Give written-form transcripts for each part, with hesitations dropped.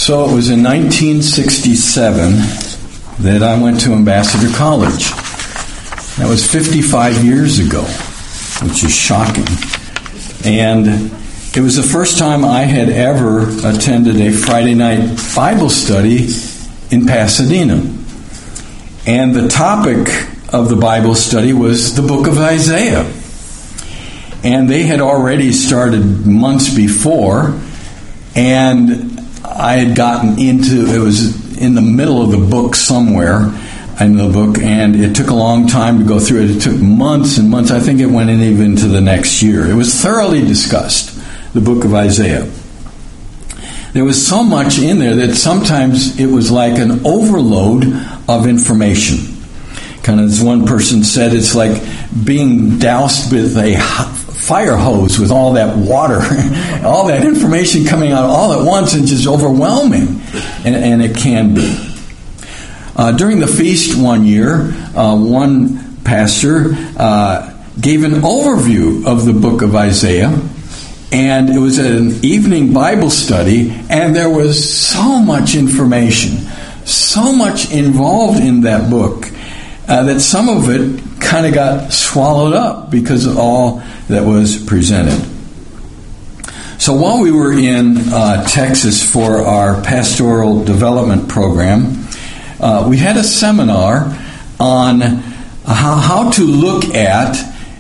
So it was in 1967 that I went to Ambassador College. That was 55 years ago, which is shocking. And it was the first time I had ever attended a Friday night Bible study in Pasadena. And the topic of the Bible study was the book of Isaiah. And they had already started months before, and I had gotten into, it was in the middle of the book somewhere in the book, and it took a long time to go through it. It took months and months. I think it went in even to the next year. It was thoroughly discussed, the book of Isaiah. There was so much in there that sometimes it was like an overload of information. Kind of, as one person said, it's like being doused with a fire hose with all that water, all that information coming out all at once and just overwhelming. And it can be. During the feast one year, one pastor gave an overview of the book of Isaiah, and it was an evening Bible study, and there was so much information, so much involved in that book, that some of it kind of got swallowed up because of all that was presented. So while we were in Texas for our pastoral development program, we had a seminar on how to look at,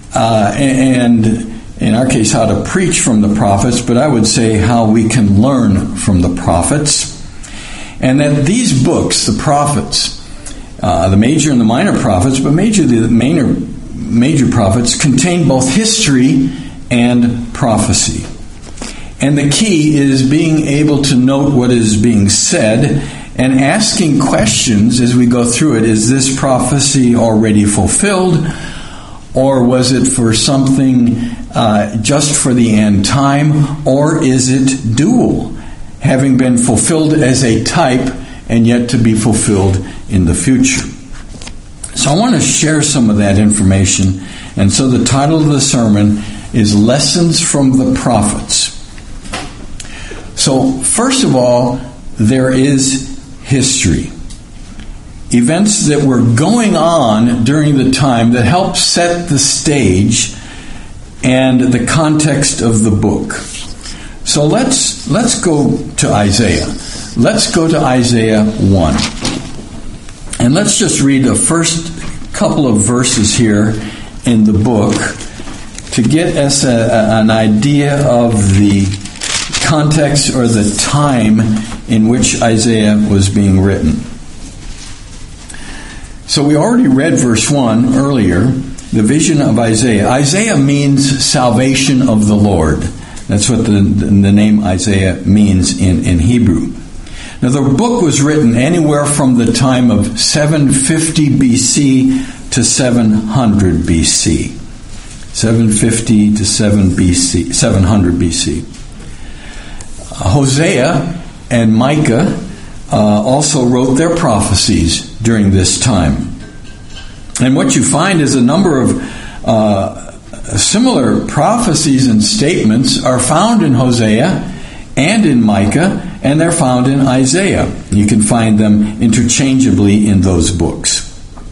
and in our case, how to preach from the prophets, but I would say how we can learn from the prophets. And that these books, the prophets, the major and the minor prophets, but the major prophets contain both history and prophecy. And the key is being able to note what is being said and asking questions as we go through it. Is this prophecy already fulfilled? Or was it for something just for the end time? Or is it dual, having been fulfilled as a type and yet to be fulfilled in the future? So I want to share some of that information. And so the title of the sermon is Lessons from the Prophets. So first of all, there is history. Events that were going on during the time that helped set the stage and the context of the book. So let's go to Isaiah. Let's go to Isaiah 1. And let's just read the first couple of verses here in the book to get us an idea of the context or the time in which Isaiah was being written. So we already read verse 1 earlier, the vision of Isaiah. Isaiah means salvation of the Lord. That's what the name Isaiah means in Hebrew. Now the book was written anywhere from the time of 750 BC to 700 BC. 750 to 700 BC. Hosea and Micah also wrote their prophecies during this time. And what you find is a number of similar prophecies and statements are found in Hosea and in Micah, and they're found in Isaiah. You can find them interchangeably in those books.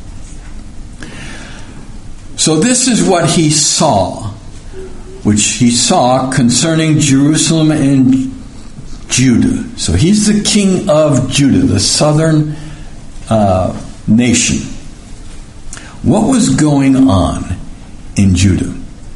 So this is what he saw, which he saw concerning Jerusalem and Judah. So he's the king of Judah, the southern nation. What was going on in Judah?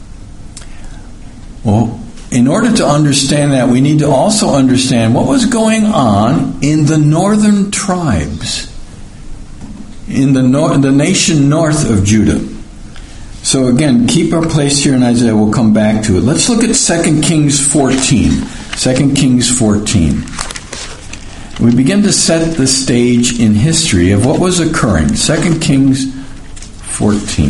Well, in order to understand that, we need to also understand what was going on in the northern tribes, in the nation north of Judah. So again, keep our place here in Isaiah. We'll come back to it. Let's look at 2 Kings 14. 2 Kings 14. We begin to set the stage in history of what was occurring. 2 Kings 14.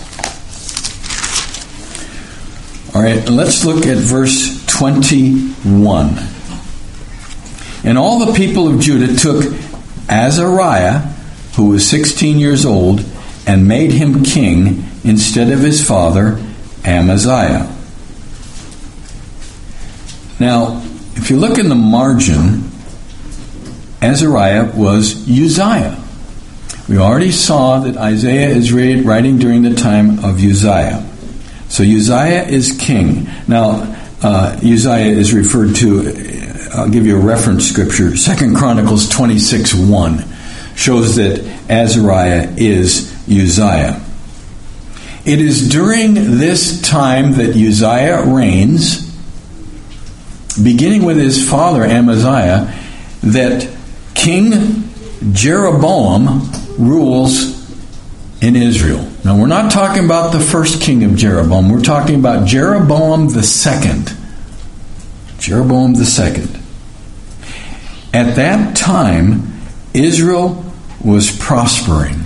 All right, let's look at verse 21. And all the people of Judah took Azariah, who was 16 years old, and made him king instead of his father Amaziah. Now, if you look in the margin, Azariah was Uzziah. We already saw that Isaiah is writing during the time of Uzziah. So Uzziah is king. Now, Uzziah is referred to, I'll give you a reference scripture, 2 Chronicles 26:1 shows that Azariah is Uzziah. It is during this time that Uzziah reigns, beginning with his father Amaziah, that King Jeroboam rules in Israel. Now, we're not talking about the first king of Jeroboam. We're talking about Jeroboam the second. Jeroboam the second. At that time, Israel was prospering,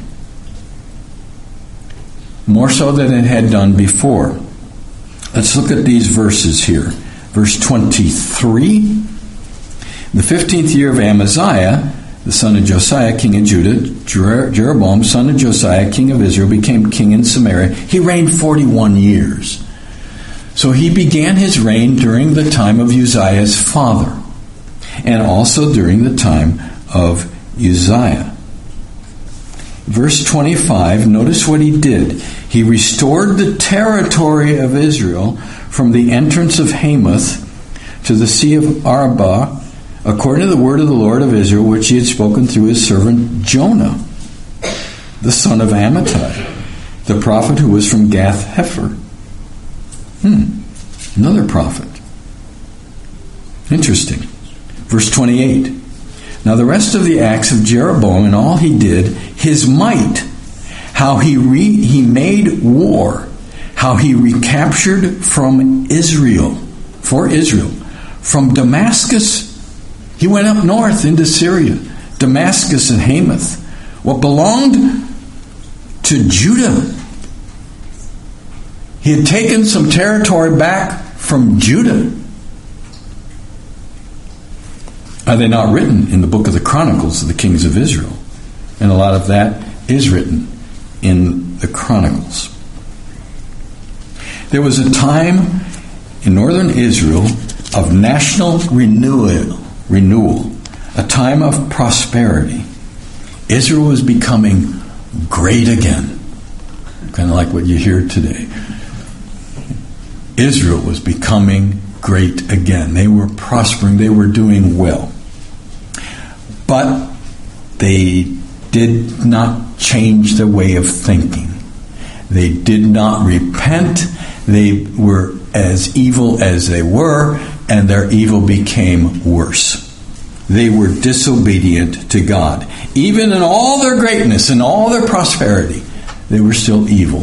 more so than it had done before. Let's look at these verses here. Verse 23. The 15th year of Amaziah, the son of Josiah, king of Judah, Jeroboam, son of Josiah, king of Israel, became king in Samaria. He reigned 41 years. So he began his reign during the time of Uzziah's father, and also during the time of Uzziah. Verse 25, notice what he did. He restored the territory of Israel from the entrance of Hamath to the Sea of Arabah, according to the word of the Lord of Israel, which he had spoken through his servant Jonah, the son of Amittai, the prophet who was from Gath-Hepher. Another prophet. Interesting. Verse 28. Now the rest of the acts of Jeroboam and all he did, his might, how he made war, how he recaptured from Israel, from Damascus. He went up north into Syria, Damascus and Hamath, what belonged to Judah. He had taken some territory back from Judah. Are they not written in the book of the Chronicles of the kings of Israel? And a lot of that is written in the Chronicles. There was a time in northern Israel of national renewal, a time of prosperity. Israel was becoming great again. Kind of like what you hear today. Israel was becoming great again. They were prospering. They were doing well. But they did not change their way of thinking. They did not repent. They were as evil as they were, and their evil became worse. They were disobedient to God. Even in all their greatness and all their prosperity, they were still evil.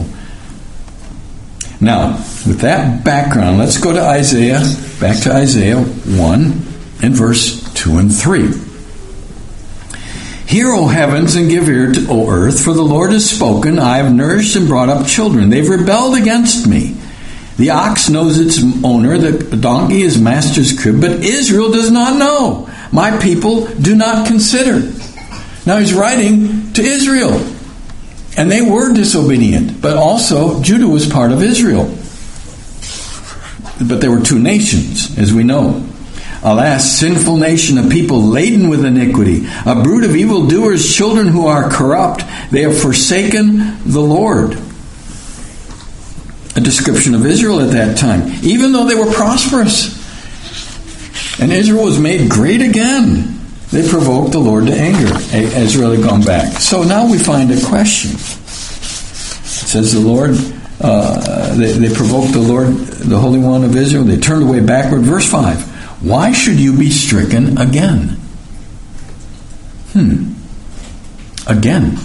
Now, with that background, let's go to Isaiah, back to Isaiah 1 and verse 2 and 3. Hear, O heavens, and give ear, O earth, for the Lord has spoken. I have nourished and brought up children. They've rebelled against me. The ox knows its owner, the donkey his master's crib, but Israel does not know. My people do not consider. Now he's writing to Israel. And they were disobedient, but also Judah was part of Israel. But there were two nations, as we know. Alas, sinful nation, a people laden with iniquity, a brood of evildoers, children who are corrupt. They have forsaken the Lord. A description of Israel at that time, even though they were prosperous. And Israel was made great again. They provoked the Lord to anger. Israel had gone back. So now we find a question. It says the Lord, they provoked the Lord, the Holy One of Israel. They turned away backward. Verse 5. Why should you be stricken again? Again.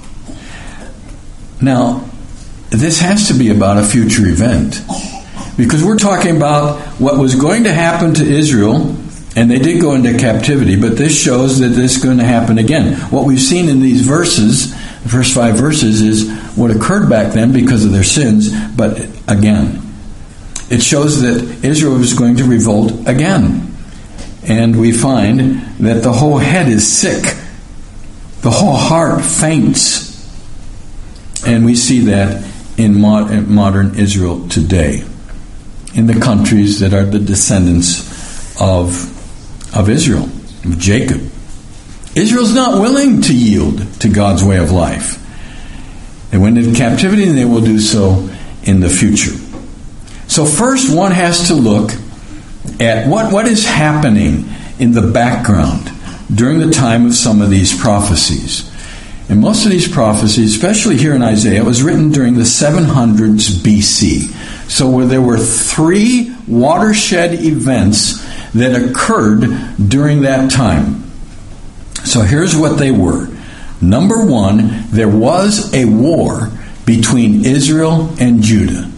Now, this has to be about a future event. Because we're talking about what was going to happen to Israel, and they did go into captivity, but this shows that this is going to happen again. What we've seen in these verses, the first 5 verses, is what occurred back then because of their sins, but again. It shows that Israel was going to revolt again. And we find that the whole head is sick. The whole heart faints. And we see that in modern Israel today, in the countries that are the descendants of Israel, of Jacob. Israel's not willing to yield to God's way of life. They went into captivity, and they will do so in the future. So first, one has to look at what is happening in the background during the time of some of these prophecies. And most of these prophecies, especially here in Isaiah, was written during the 700s BC. So where there were 3 watershed events that occurred during that time. So here's what they were. Number 1, there was a war between Israel and Judah.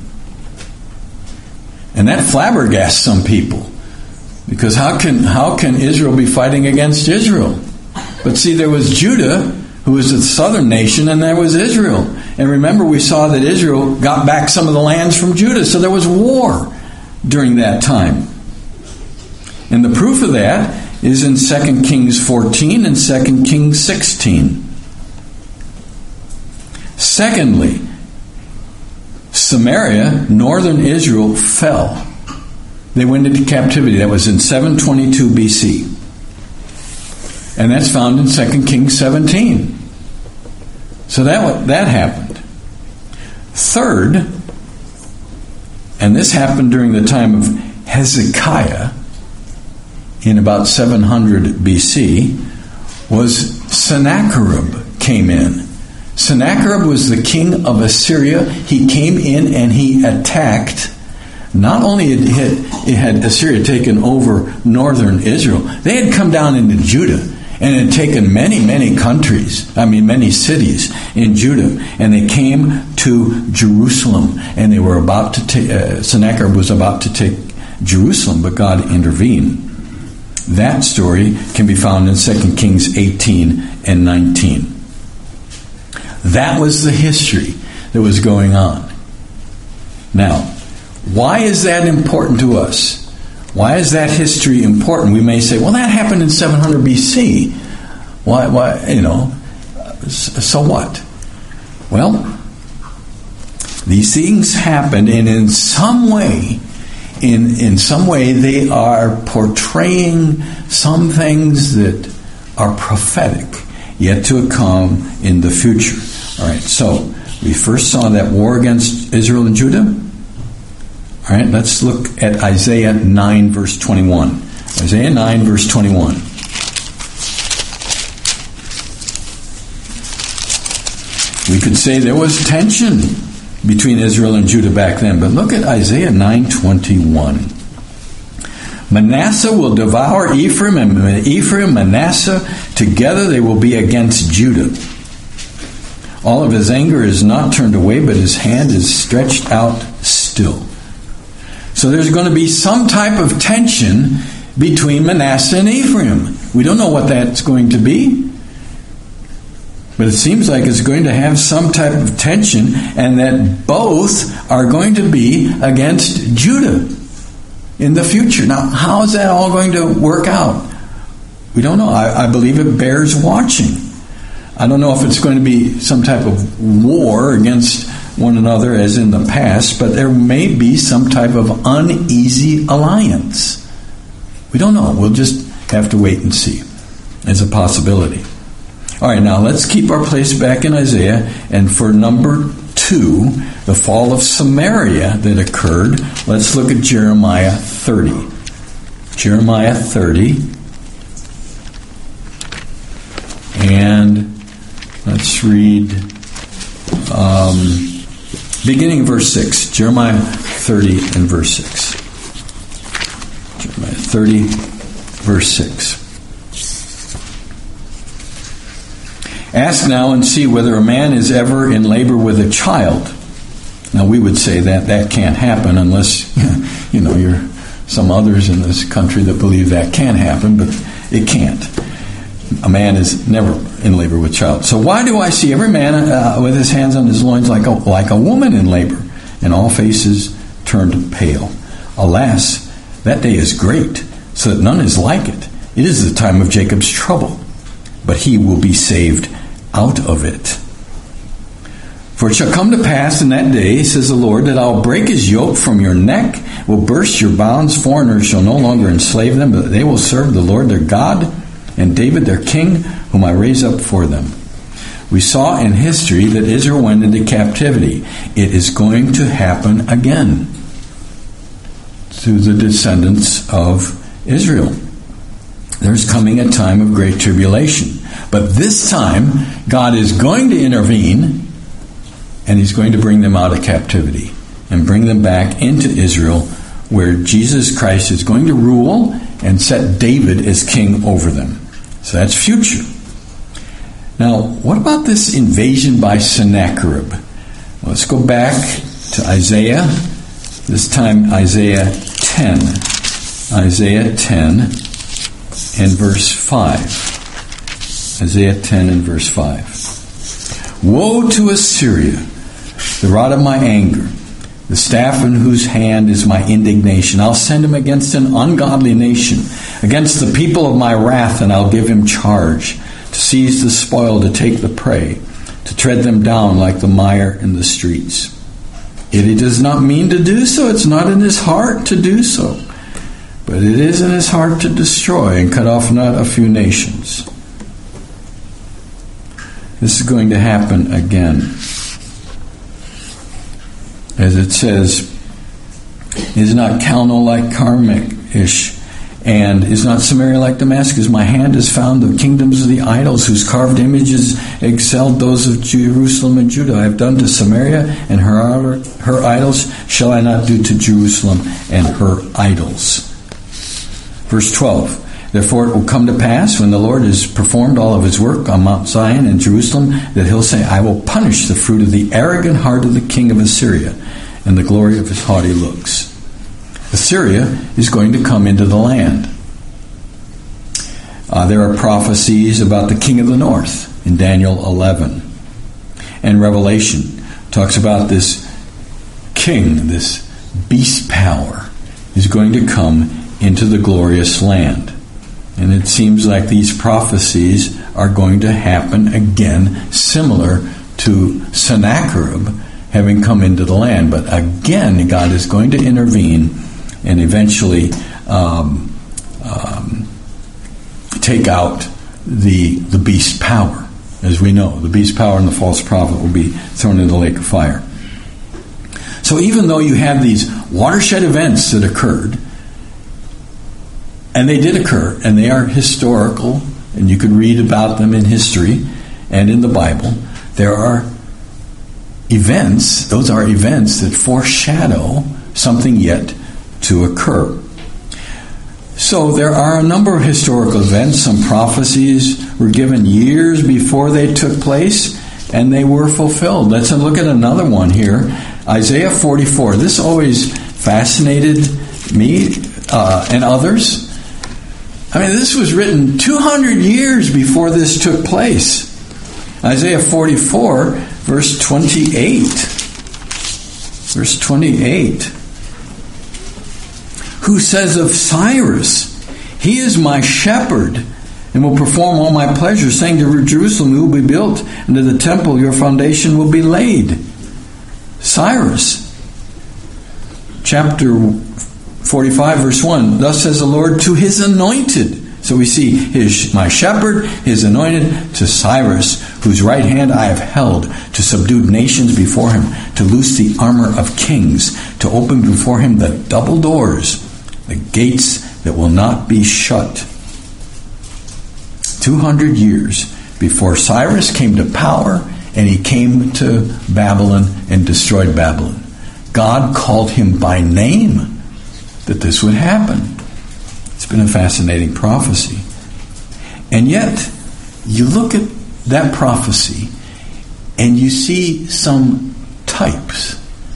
And that flabbergasts some people. Because how can Israel be fighting against Israel? But see, there was Judah, who was the southern nation, and there was Israel. And remember, we saw that Israel got back some of the lands from Judah. So there was war during that time. And the proof of that is in 2 Kings 14 and 2 Kings 16. Secondly, Samaria, northern Israel, fell. They went into captivity. That was in 722 BC. And that's found in 2 Kings 17. So that happened. Third, and this happened during the time of Hezekiah, in about 700 BC, was Sennacherib came in. Sennacherib was the king of Assyria. He came in and he attacked. Not only had Assyria taken over northern Israel, they had come down into Judah and had taken many countries, many cities in Judah. And they came to Jerusalem, and they were about to take, Sennacherib was about to take Jerusalem, but God intervened. That story can be found in 2 Kings 18 and 19. That was the history that was going on. Now, why is that important to us? Why is that history important? We may say, well, that happened in 700 BC. Why, so what? Well, these things happened, and in some way, they are portraying some things that are prophetic, yet to come in the future. All right, so we first saw that war against Israel and Judah. All right, let's look at Isaiah 9, verse 21. Isaiah 9, verse 21. We could say there was tension between Israel and Judah back then, but look at Isaiah 9:21. Manasseh will devour Ephraim, and Ephraim, Manasseh, together they will be against Judah. All of his anger is not turned away, but his hand is stretched out still. So there's going to be some type of tension between Manasseh and Ephraim. We don't know what that's going to be, but it seems like it's going to have some type of tension, and that both are going to be against Judah in the future. Now, how is that all going to work out? We don't know. I believe it bears watching. I don't know if it's going to be some type of war against one another as in the past, but there may be some type of uneasy alliance. We don't know. We'll just have to wait and see. It's a possibility. All right, now let's keep our place back in Isaiah, and for number 2, the fall of Samaria that occurred, let's look at Jeremiah 30. Jeremiah 30. And let's read beginning of verse 6. Jeremiah 30 and verse 6. Jeremiah 30, verse 6. Ask now and see whether a man is ever in labor with a child. Now we would say that can't happen unless, you're some others in this country that believe that can happen, but it can't. A man is never in labor with child. So why do I see every man with his hands on his loins like a woman in labor, and all faces turned pale? Alas, that day is great, so that none is like it. It is the time of Jacob's trouble, but he will be saved out of it. For it shall come to pass in that day, says the Lord, that I'll break his yoke from your neck, will burst your bonds. Foreigners shall no longer enslave them, but they will serve the Lord their God, and David their king, whom I raise up for them. We saw in history that Israel went into captivity. It is going to happen again to the descendants of Israel. There's coming a time of great tribulation. But this time, God is going to intervene, and He's going to bring them out of captivity and bring them back into Israel, where Jesus Christ is going to rule and set David as king over them. So that's future. Now, what about this invasion by Sennacherib? Let's go back to Isaiah. This time, Isaiah 10. Isaiah 10 and verse 5. Isaiah 10 and verse 5. Woe to Assyria, the rod of my anger, the staff in whose hand is my indignation. I'll send him against an ungodly nation, against the people of my wrath, and I'll give him charge to seize the spoil, to take the prey, to tread them down like the mire in the streets. Yet he does not mean to do so. It's not in his heart to do so. But it is in his heart to destroy and cut off not a few nations. This is going to happen again. As it says, is not Calno like Carmech-ish, and is not Samaria like Damascus? My hand has found the kingdoms of the idols, whose carved images excelled those of Jerusalem and Judah. I have done to Samaria and her idols, shall I not do to Jerusalem and her idols? Verse 12. Therefore it will come to pass, when the Lord has performed all of his work on Mount Zion and Jerusalem, that he'll say, I will punish the fruit of the arrogant heart of the king of Assyria and the glory of his haughty looks. Assyria is going to come into the land. There are prophecies about the king of the north in Daniel 11. And Revelation talks about this king, this beast power, is going to come into the glorious land. And it seems like these prophecies are going to happen again, similar to Sennacherib having come into the land. But again, God is going to intervene and eventually take out the beast power. As we know, the beast power and the false prophet will be thrown into the lake of fire. So even though you have these watershed events that occurred, and they did occur, and they are historical, and you can read about them in history and in the Bible, there are events, those are events that foreshadow something yet to occur. So there are a number of historical events. Some prophecies were given years before they took place, and they were fulfilled. Let's look at another one here. Isaiah 44. This always fascinated me and others. I mean, this was written 200 years before this took place. Isaiah 44, verse 28. Verse 28. Who says of Cyrus, he is my shepherd, and will perform all my pleasures, saying to Jerusalem, you will be built, and to the temple your foundation will be laid. Cyrus, chapter 45, verse 1, thus says the Lord to his anointed. So we see my shepherd, his anointed, to Cyrus, whose right hand I have held, to subdue nations before him, to loose the armor of kings, to open before him the double doors, the gates that will not be shut. 200 years before Cyrus came to power, and he came to Babylon and destroyed Babylon. God called him by name that this would happen. It's been a fascinating prophecy. And yet, you look at that prophecy and you see some types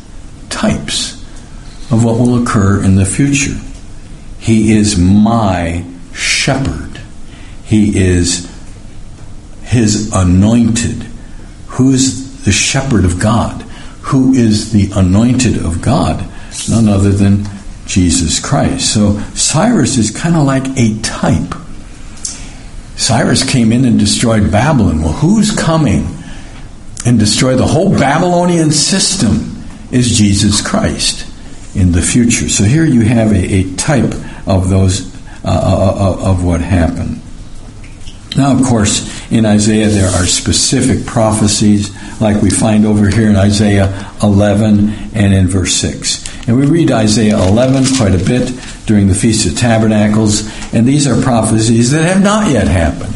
of what will occur in the future. He is my shepherd. He is his anointed. Who is the shepherd of God? Who is the anointed of God? None other than Jesus Christ. So Cyrus is kind of like a type. Cyrus came in and destroyed Babylon. Well, who's coming and destroy the whole Babylonian system is Jesus Christ in the future. So here you have a type of those of what happened. Now, of course, in Isaiah there are specific prophecies, like we find over here in Isaiah 11 and in verse 6. And we read Isaiah 11 quite a bit during the Feast of Tabernacles, and these are prophecies that have not yet happened.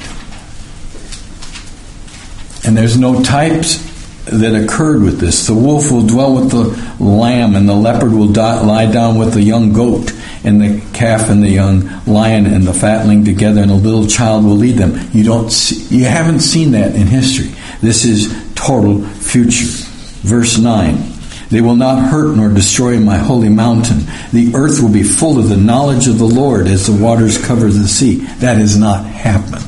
And there's no types that occurred with this. The wolf will dwell with the lamb, and the leopard will lie down with the young goat, and the calf and the young lion and the fatling together, and a little child will lead them. You haven't seen that in history. This is total future. Verse 9. They will not hurt nor destroy my holy mountain. The earth will be full of the knowledge of the Lord as the waters cover the sea. That has not happened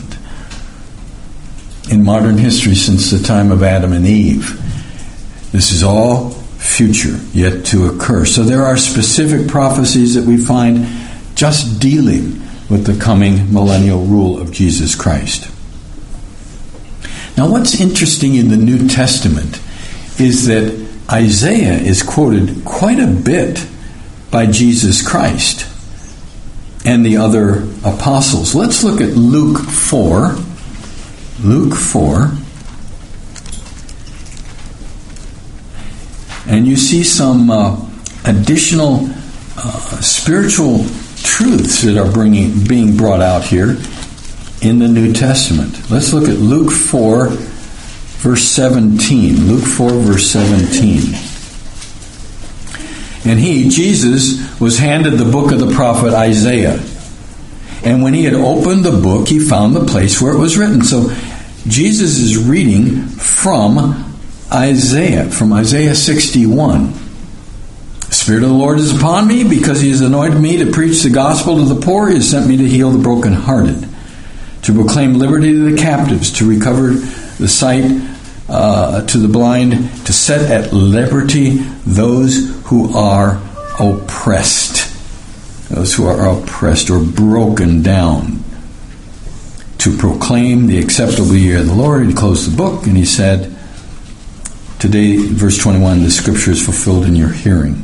in modern history since the time of Adam and Eve. This is all future, yet to occur. So there are specific prophecies that we find just dealing with the coming millennial rule of Jesus Christ. Now, what's interesting in the New Testament is that Isaiah is quoted quite a bit by Jesus Christ and the other apostles. Let's look at Luke 4. Luke 4. And you see some additional spiritual truths that are being brought out here in the New Testament. Let's look at Luke 4, verse 17. Luke 4, verse 17. And he, Jesus, was handed the book of the prophet Isaiah. And when he had opened the book, he found the place where it was written. So Jesus is reading from Isaiah 61. The Spirit of the Lord is upon me, because he has anointed me to preach the gospel to the poor. He has sent me to heal the brokenhearted, to proclaim liberty to the captives, to recover the sight to the blind, to set at liberty those who are oppressed. Those who are oppressed or broken down. To proclaim the acceptable year of the Lord. He closed the book and he said, today, verse 21, the scripture is fulfilled in your hearing.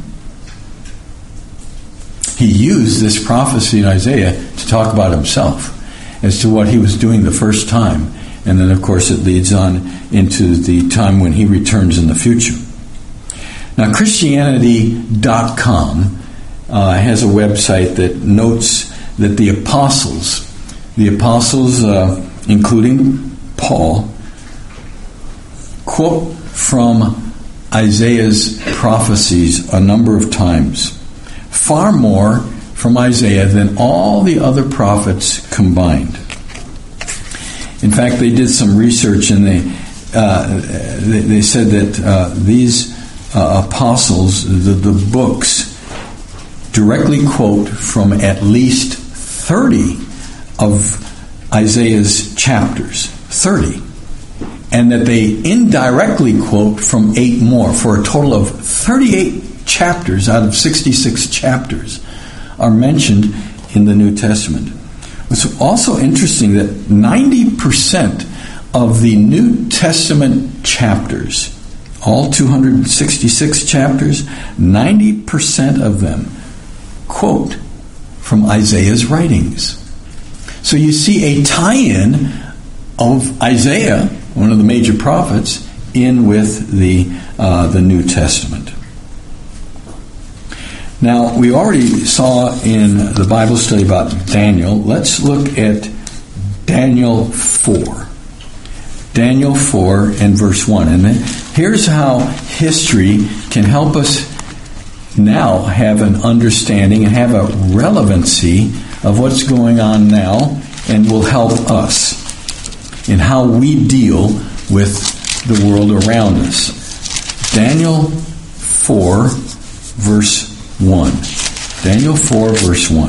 He used this prophecy in Isaiah to talk about himself as to what he was doing the first time. And then, of course, it leads on into the time when he returns in the future. Now, Christianity.com has a website that notes that the apostles, including Paul, quote from Isaiah's prophecies a number of times, far more from Isaiah than all the other prophets combined. In fact, they did some research and they said that these apostles, the books, directly quote from at least 30 of Isaiah's chapters. 30. And that they indirectly quote from 8 more, for a total of 38 chapters out of 66 chapters are mentioned in the New Testament. It's also interesting that 90% of the New Testament chapters, all 266 chapters, 90% of them quote from Isaiah's writings. So you see a tie-in of Isaiah, one of the major prophets, in with the New Testament. Now, we already saw in the Bible study about Daniel. Let's look at Daniel 4. Daniel 4 and verse 1. And then here's how history can help us now have an understanding and have a relevancy of what's going on now, and will help us in how we deal with the world around us. Daniel 4, verse 1. Daniel 4, verse 1.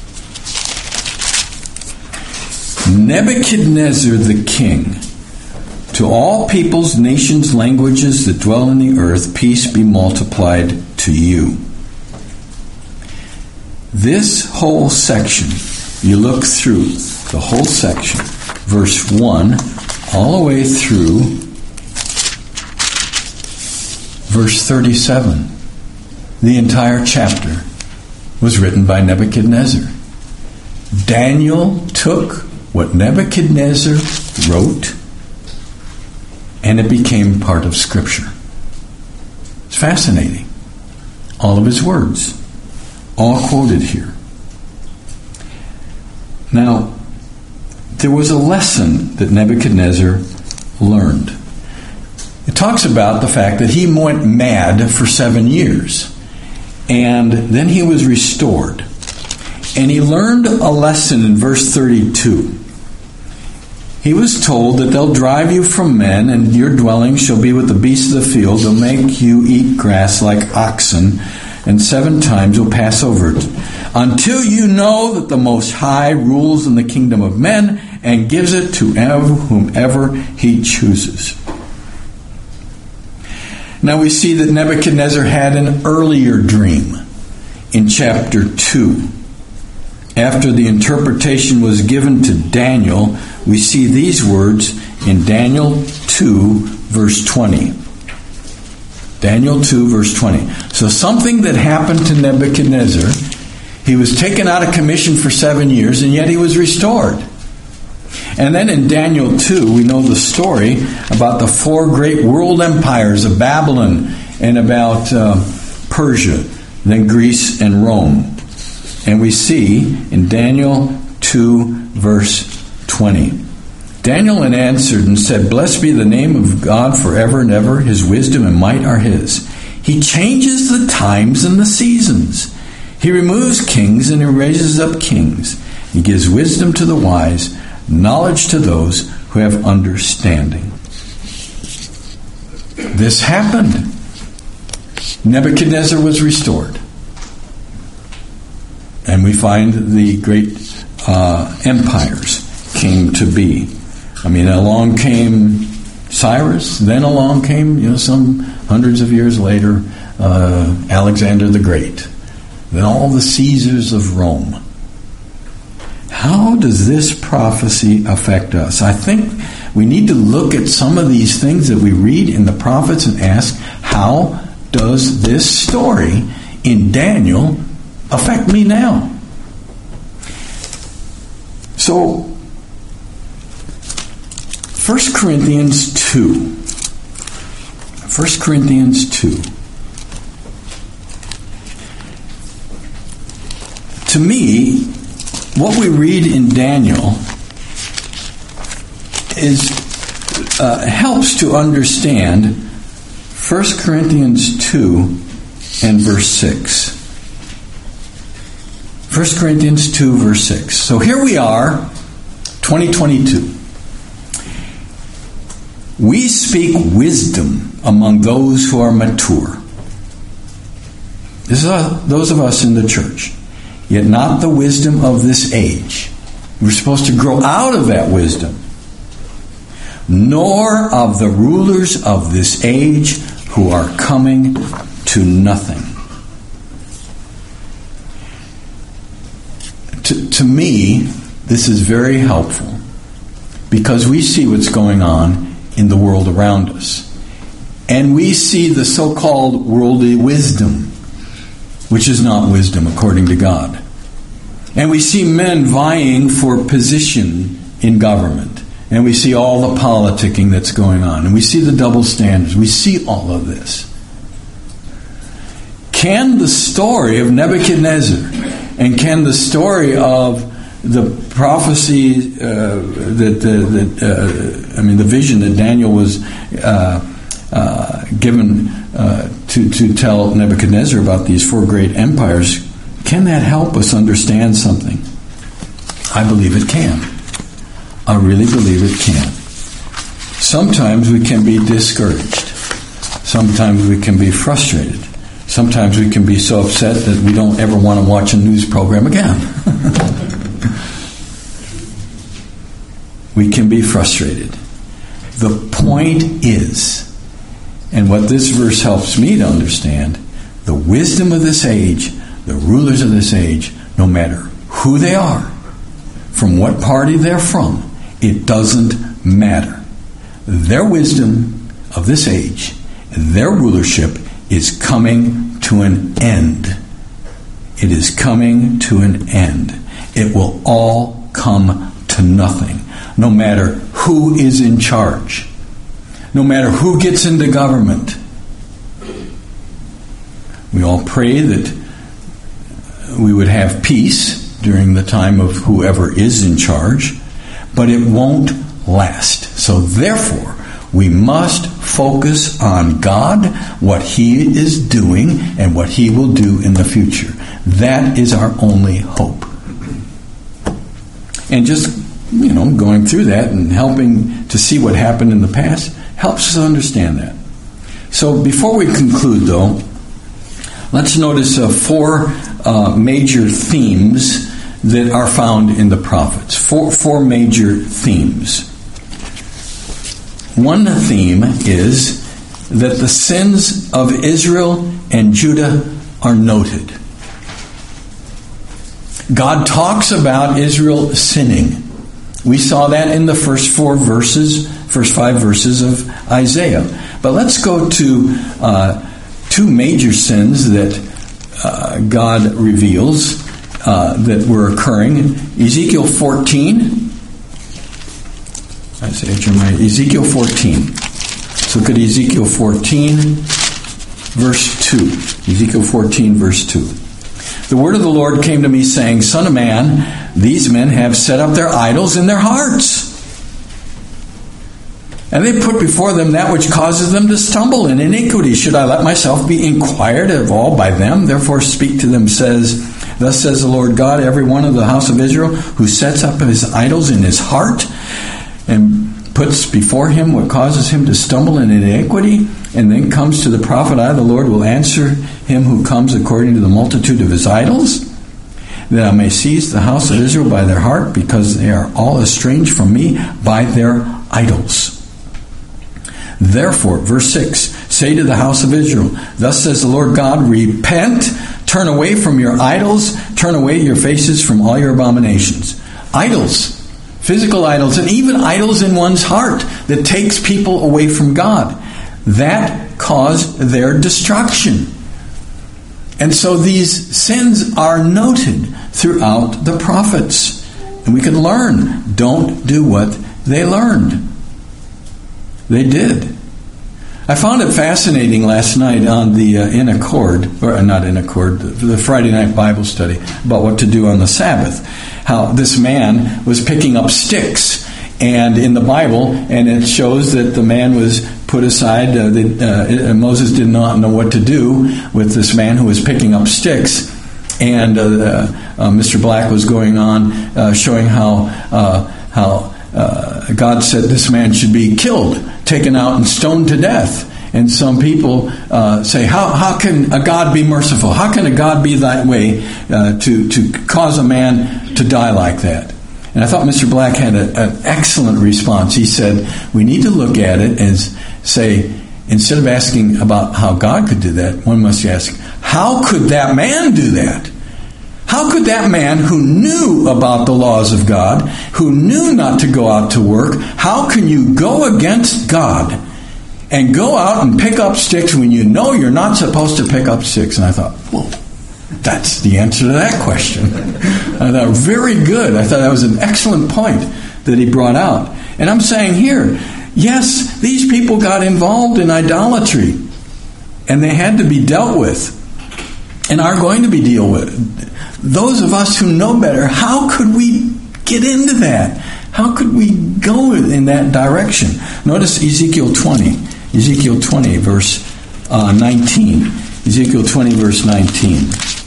Nebuchadnezzar the king, to all peoples, nations, languages that dwell in the earth, peace be multiplied to you. This whole section, you look through the whole section, verse 1, all the way through verse 37. The entire chapter was written by Nebuchadnezzar. Daniel took what Nebuchadnezzar wrote, and it became part of Scripture. It's fascinating. All of his words, all quoted here. Now, there was a lesson that Nebuchadnezzar learned. It talks about the fact that he went mad for 7 years, and then he was restored. And he learned a lesson in verse 32. He was told that they'll drive you from men, and your dwelling shall be with the beasts of the field. They'll make you eat grass like oxen, and 7 times you'll pass over it, until you know that the Most High rules in the kingdom of men and gives it to whomever he chooses. Now we see that Nebuchadnezzar had an earlier dream in chapter 2. After the interpretation was given to Daniel, we see these words in Daniel 2, verse 20. Daniel 2, verse 20. So something that happened to Nebuchadnezzar, he was taken out of commission for 7 years, and yet he was restored. And then in Daniel 2, we know the story about the 4 great world empires of Babylon and about Persia, then Greece and Rome. And we see in Daniel 2, verse 20. Daniel answered and said, Blessed be the name of God forever and ever. His wisdom and might are his. He changes the times and the seasons. He removes kings and he raises up kings. He gives wisdom to the wise, knowledge to those who have understanding. This happened. Nebuchadnezzar was restored. And we find the great empires came to be. I mean, along came Cyrus, then along came, some hundreds of years later, Alexander the Great. Then all the Caesars of Rome. How does this prophecy affect us? I think we need to look at some of these things that we read in the prophets and ask, how does this story in Daniel affect me now? So, 1 Corinthians 2. 1 Corinthians 2. To me, what we read in Daniel is helps to understand 1 Corinthians 2 and verse 6. 1 Corinthians 2, verse 6. So here we are, 2022. We speak wisdom among those who are mature. This is those of us in the church. Yet not the wisdom of this age. We're supposed to grow out of that wisdom. Nor of the rulers of this age who are coming to nothing. To me, this is very helpful because we see what's going on in the world around us. And we see the so-called worldly wisdom, which is not wisdom according to God. And we see men vying for position in government. And we see all the politicking that's going on. And we see the double standards. We see all of this. Can the story of Nebuchadnezzar and can the story of the prophecy, the vision that Daniel was given to tell Nebuchadnezzar about these 4 great empires, can that help us understand something? I believe it can. I really believe it can. Sometimes we can be discouraged. Sometimes we can be frustrated. Sometimes we can be so upset that we don't ever want to watch a news program again. We can be frustrated. The point is, and what this verse helps me to understand, the wisdom of this age, the rulers of this age, no matter who they are, from what party they're from, it doesn't matter. Their wisdom of this age, their rulership is coming to an end. It is coming to an end. It will all come to nothing, no matter who is in charge, no matter who gets into government. We all pray that we would have peace during the time of whoever is in charge, but it won't last. So therefore, we must focus on God, what He is doing, and what He will do in the future. That is our only hope. And just, going through that and helping to see what happened in the past helps us understand that. So before we conclude, though, let's notice 4 major themes that are found in the prophets. Four major themes. One theme is that the sins of Israel and Judah are noted. God talks about Israel sinning. We saw that in the first 5 verses of Isaiah. But let's go to 2 major sins that God reveals that were occurring. Ezekiel 14. Ezekiel 14. Let's look at Ezekiel 14, verse 2. Ezekiel 14, verse 2. The word of the Lord came to me, saying, Son of man, these men have set up their idols in their hearts, and they put before them that which causes them to stumble in iniquity. Should I let myself be inquired of all by them? Therefore speak to them, Thus says the Lord God, every one of the house of Israel who sets up his idols in his heart and puts before him what causes him to stumble in iniquity, and then comes to the prophet, I, the Lord, will answer him who comes according to the multitude of his idols, that I may seize the house of Israel by their heart, because they are all estranged from me by their idols. Therefore, verse 6, say to the house of Israel, Thus says the Lord God, repent, turn away from your idols, turn away your faces from all your abominations. Idols, physical idols, and even idols in one's heart that takes people away from God. That caused their destruction. And so these sins are noted throughout the prophets. And we can learn. Don't do what they learned. They did. I found it fascinating last night on the the Friday night Bible study about what to do on the Sabbath. How this man was picking up sticks, and in the Bible, and it shows that the man was put aside. Moses did not know what to do with this man who was picking up sticks, and Mr. Black was going on showing how God said this man should be killed, taken out and stoned to death. And some people say, how can a God be merciful? How can a God be that way to cause a man to die like that? And I thought Mr. Black had an excellent response. He said, we need to look at it and say, instead of asking about how God could do that, one must ask, how could that man do that? How could that man who knew about the laws of God, who knew not to go out to work, how can you go against God and go out and pick up sticks when you know you're not supposed to pick up sticks? And I thought, well, that's the answer to that question. I thought, very good. I thought that was an excellent point that he brought out. And I'm saying here, yes, these people got involved in idolatry, and they had to be dealt with, and are going to be dealt with. Those of us who know better, how could we get into that? How could we go in that direction? Notice Ezekiel 20. Ezekiel 20, verse 19. Ezekiel 20, verse 19.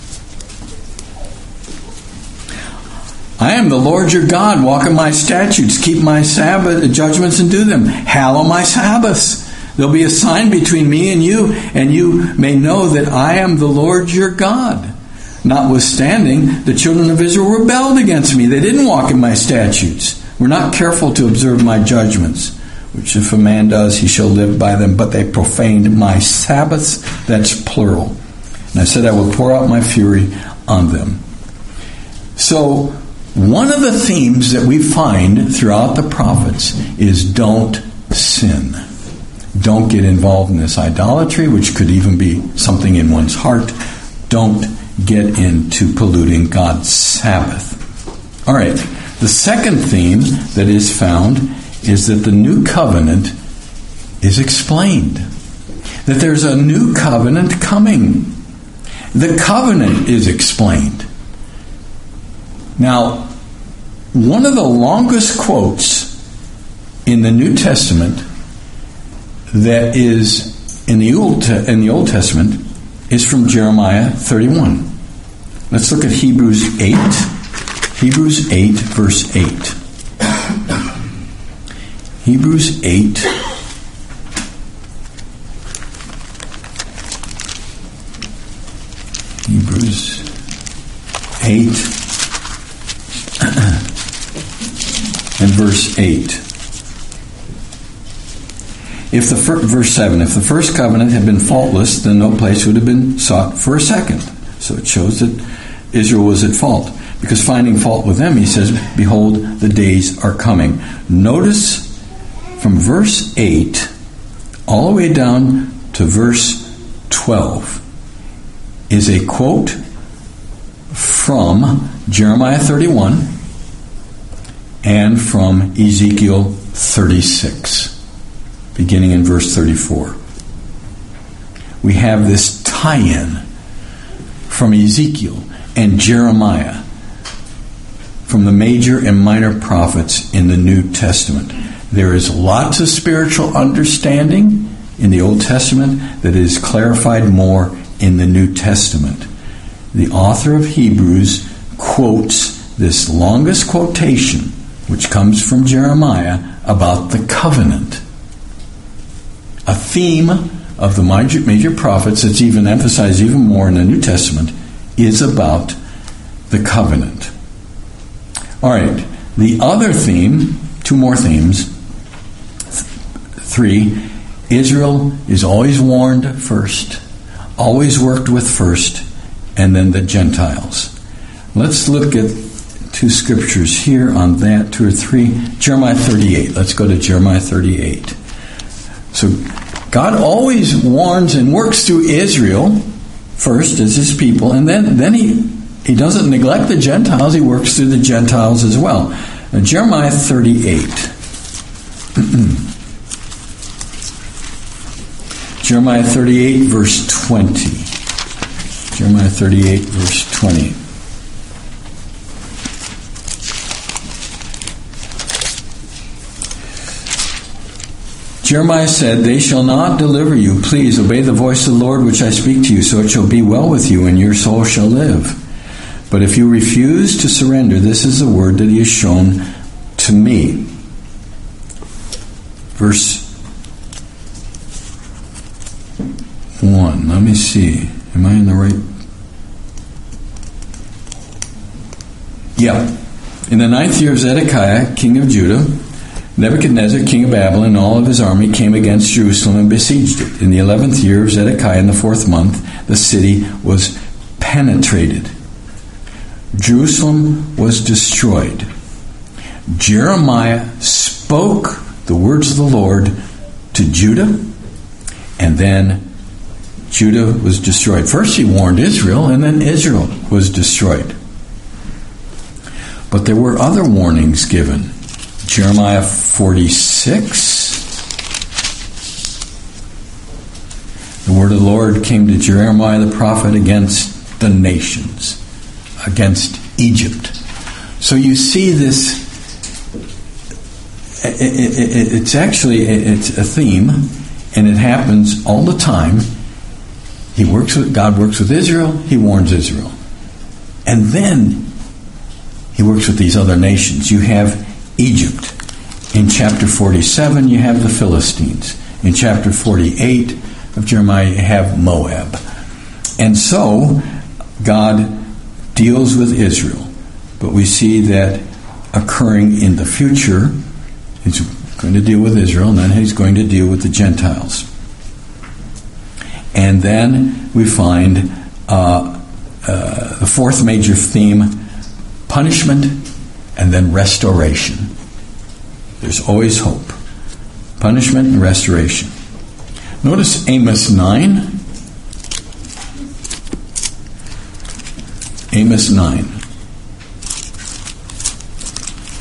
I am the Lord your God. Walk in my statutes. Keep my Sabbath judgments and do them. Hallow my Sabbaths. There'll be a sign between me and you may know that I am the Lord your God. Notwithstanding, the children of Israel rebelled against me. They didn't walk in my statutes. Were not careful to observe my judgments, which if a man does, he shall live by them. But they profaned my Sabbaths. That's plural. And I said, I will pour out my fury on them. So, one of the themes that we find throughout the prophets is don't sin. Don't get involved in this idolatry, which could even be something in one's heart. Don't get into polluting God's Sabbath. All right, The second theme that is found is that the new covenant is explained. That there's a new covenant coming. The covenant is explained. Now, one of the longest quotes in the New Testament that is in the Old Testament is from Jeremiah 31. Let's look at Hebrews 8. Hebrews 8, verse 8. Hebrews 8. Hebrews 8 and verse 8. Verse 7, if the first covenant had been faultless, then no place would have been sought for a second. So it shows that Israel was at fault. Because finding fault with them, he says, behold, the days are coming. Notice from verse 8 all the way down to verse 12 is a quote from Jeremiah 31 and from Ezekiel 36, beginning in verse 34. We have this tie-in from Ezekiel and Jeremiah, from the major and minor prophets in the New Testament. There is lots of spiritual understanding in the Old Testament that is clarified more in the New Testament. The author of Hebrews quotes this longest quotation, which comes from Jeremiah, about the covenant. A theme of the major prophets that's even emphasized even more in the New Testament is about the covenant. All right, the other theme, two more themes. 3, Israel is always warned first, always worked with first, and then the Gentiles. Let's look at two scriptures here on that, 2 or 3. Jeremiah 38. Let's go to Jeremiah 38. So God always warns and works through Israel first as his people, and then he doesn't neglect the Gentiles, he works through the Gentiles as well. Now, Jeremiah 38. Jeremiah 38, verse 20. Jeremiah 38, verse 20. Jeremiah said, they shall not deliver you. Please obey the voice of the Lord which I speak to you, so it shall be well with you, and your soul shall live. But if you refuse to surrender, this is the word that he has shown to me. Verse 1. Let me see. Am I in the right? Yeah. In the 9th year of Zedekiah, king of Judah, Nebuchadnezzar, king of Babylon, and all of his army came against Jerusalem and besieged it. In the 11th year of Zedekiah, in the 4th month, the city was penetrated. Jerusalem was destroyed. Jeremiah spoke the words of the Lord to Judah, and then Judah was destroyed. First he warned Israel, and then Israel was destroyed. But there were other warnings given. Jeremiah 46. The word of the Lord came to Jeremiah the prophet against the nations, against Egypt. So you see this, it's a theme, and it happens all the time. God works with Israel, he warns Israel. And then he works with these other nations. You have Egypt. In chapter 47, you have the Philistines. In chapter 48 of Jeremiah, you have Moab. And so, God deals with Israel. But we see that occurring in the future. He's going to deal with Israel, and then he's going to deal with the Gentiles. And then we find the fourth major theme, punishment and then restoration. There's always hope. Punishment and restoration. Notice Amos 9. Amos 9.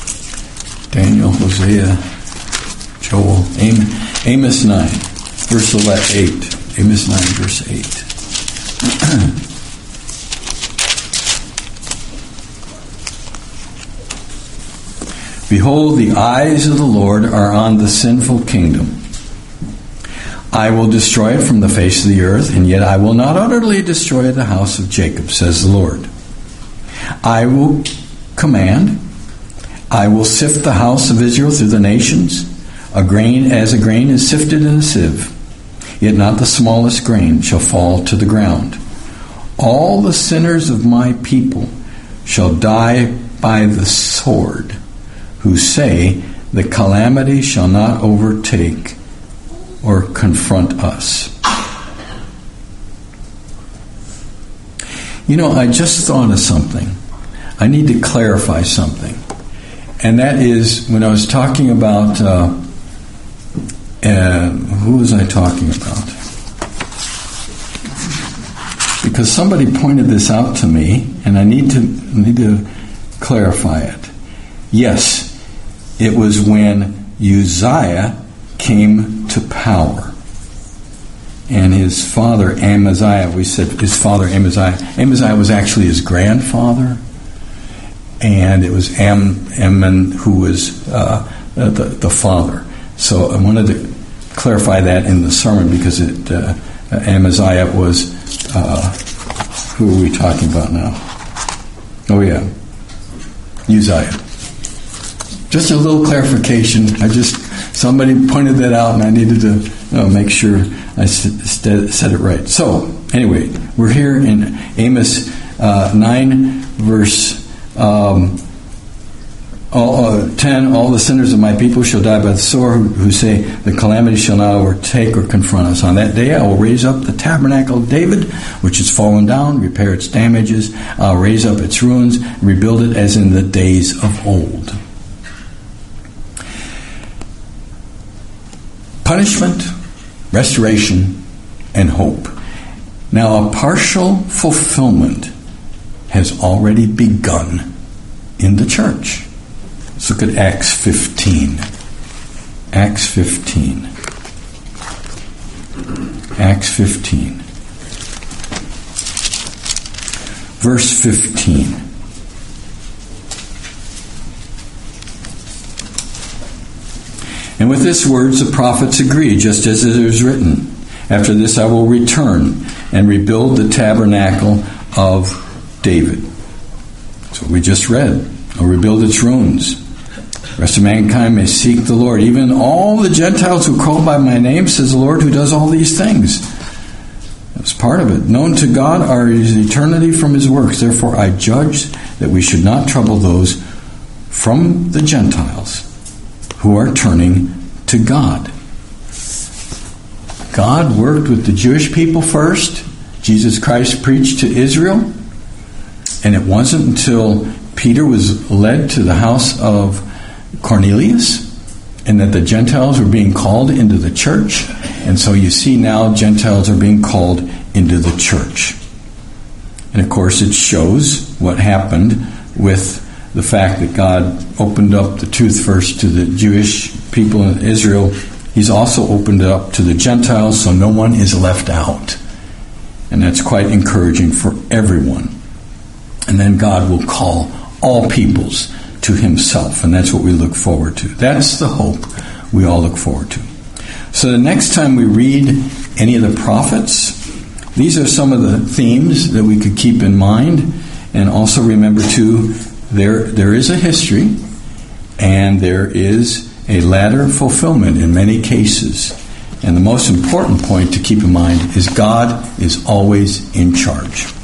Daniel, Hosea, Joel, Amos 9, verse 8. Amos 9, verse 8. Behold, the eyes of the Lord are on the sinful kingdom. I will destroy it from the face of the earth, and yet I will not utterly destroy the house of Jacob, says the Lord. I will command, I will sift the house of Israel through the nations, a grain is sifted in a sieve, yet not the smallest grain shall fall to the ground. All the sinners of my people shall die by the sword, who say, the calamity shall not overtake or confront us. You know, I just thought of something. I need to clarify something. And that is, when I was talking about, who was I talking about? Because somebody pointed this out to me, and I need to clarify it. Yes, it was when Uzziah came to power. And his father, Amaziah, we said his father, Amaziah. Amaziah was actually his grandfather. And it was Amon who was the father. So I wanted to clarify that in the sermon because Amaziah was, who are we talking about now? Oh yeah, Uzziah. Just a little clarification. Somebody pointed that out, and I needed to make sure I said it right. So, anyway, we're here in Amos 9, verse 10. All the sinners of my people shall die by the sword, who say, the calamity shall not overtake or confront us. On that day I will raise up the tabernacle of David, which has fallen down, repair its damages. I'll raise up its ruins, rebuild it as in the days of old. Punishment, restoration, and hope. Now, a partial fulfillment has already begun in the church. Let's look at Acts 15. Acts 15. Acts 15. Verse 15. And with this words the prophets agreed, just as it is written, after this I will return and rebuild the tabernacle of David. That's what we just read. I'll rebuild its ruins. The rest of mankind may seek the Lord. Even all the Gentiles who call by my name, says the Lord, who does all these things. That's part of it. Known to God are his eternity from his works. Therefore I judge that we should not trouble those from the Gentiles who are turning to God. God worked with the Jewish people first. Jesus Christ preached to Israel. And it wasn't until Peter was led to the house of Cornelius and that the Gentiles were being called into the church. And so you see now Gentiles are being called into the church. And of course it shows what happened with the fact that God opened up the truth first to the Jewish people in Israel. He's also opened it up to the Gentiles, so no one is left out. And that's quite encouraging for everyone. And then God will call all peoples to himself, and that's what we look forward to. That's the hope we all look forward to. So the next time we read any of the prophets, these are some of the themes that we could keep in mind, and also remember too, there is a history, and there is a latter fulfillment in many cases. And the most important point to keep in mind is God is always in charge.